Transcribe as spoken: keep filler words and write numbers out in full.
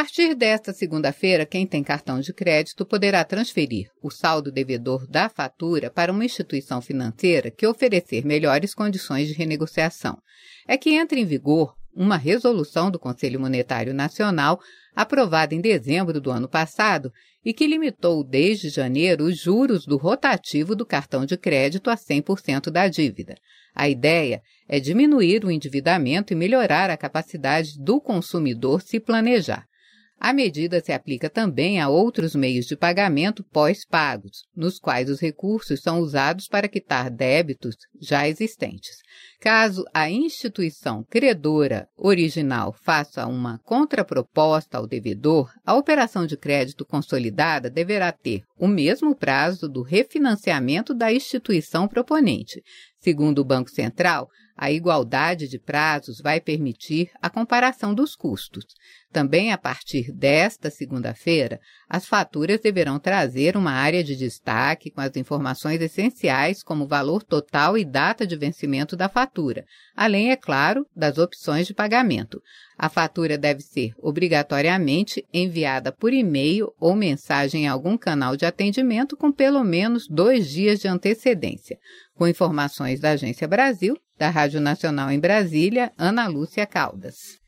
partir desta segunda-feira, quem tem cartão de crédito poderá transferir o saldo devedor da fatura para uma instituição financeira que oferecer melhores condições de renegociação. É que entra em vigor uma resolução do Conselho Monetário Nacional aprovada em dezembro do ano passado e que limitou desde janeiro os juros do rotativo do cartão de crédito a cem por cento da dívida. A ideia é diminuir o endividamento e melhorar a capacidade do consumidor se planejar. A medida se aplica também a outros meios de pagamento pós-pagos, nos quais os recursos são usados para quitar débitos já existentes. Caso a instituição credora original faça uma contraproposta ao devedor, a operação de crédito consolidada deverá ter o mesmo prazo do refinanciamento da instituição proponente. Segundo o Banco Central, a igualdade de prazos vai permitir a comparação dos custos. Também, a partir desta segunda-feira, as faturas deverão trazer uma área de destaque com as informações essenciais como valor total e data de vencimento da fatura, além, é claro, das opções de pagamento. A fatura deve ser obrigatoriamente enviada por e-mail ou mensagem em algum canal de atendimento com pelo menos dois dias de antecedência. Com informações da Agência Brasil, da Rádio Nacional em Brasília, Ana Lúcia Caldas.